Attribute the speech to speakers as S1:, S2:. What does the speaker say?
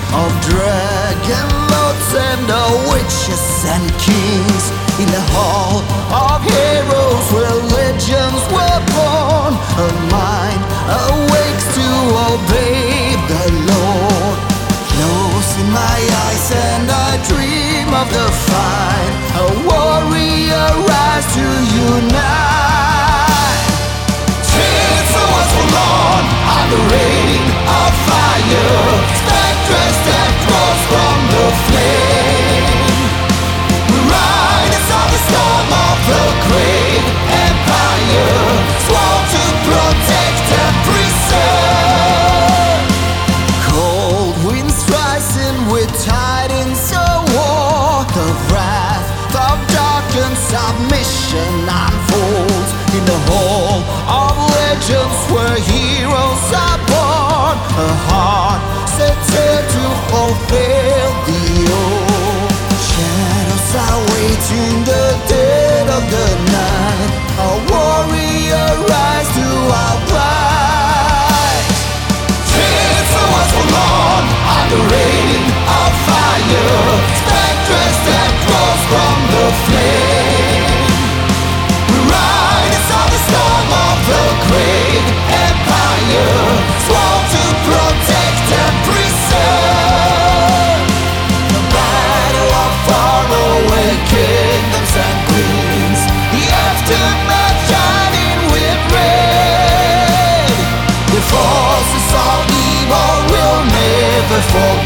S1: of dragon lords and witches and kings. In the hall of heroes where legends were born, a mind awakes to obey the Lord. Closing my eyes and I dream of the fight, a warrior rise to unite. Tears for what's forlorn on the rain of fire, spectres that cross from the flame. Riders on the storm of the great empire, sworn to protect and preserve. Cold winds rising with tidings of war, the wrath of darkened submission unfolds. In the hall of legends where heroes are born, a heart set sail to fulfill the old. Shadows are waiting the dead of the night, a warrior rise to outright. Tears for what's forlorn on the rain of fire, spectres that cross from the flame. Riders on the storm of the great empire, sworn to protect and preserve. The battle of faraway kingdoms and queens, the aftermath shining with red. The forces of evil will never fall.